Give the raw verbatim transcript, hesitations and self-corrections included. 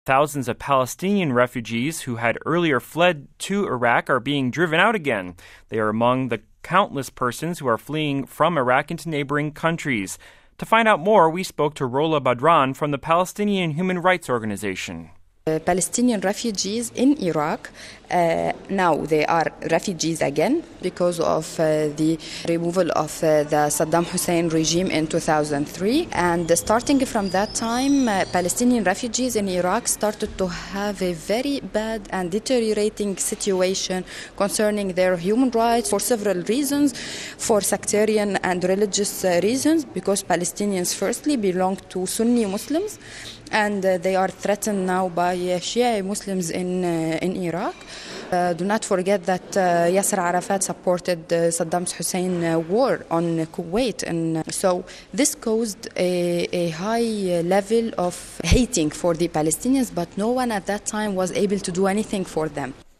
Thousands of Palestinian refugees who had earlier fled to Iraq are being driven out again. They are among the countless persons who are fleeing from Iraq into neighboring countries. To find out more, we spoke to Rola Badran from the Palestinian Human Rights Organization. Uh, Palestinian refugees in Iraq, uh, now they are refugees again because of uh, the removal of uh, the Saddam Hussein regime in two thousand three. And starting from that time, uh, Palestinian refugees in Iraq started to have a very bad and deteriorating situation concerning their human rights for several reasons, for sectarian and religious uh, reasons, because Palestinians firstly belong to Sunni Muslims, and uh, they are threatened now by uh, Shia Muslims in uh, in Iraq. Uh, do not forget that uh, Yasser Arafat supported uh, Saddam Hussein uh, war on Kuwait, and uh, so this caused a, a high level of hating for the Palestinians, but no one at that time was able to do anything for them.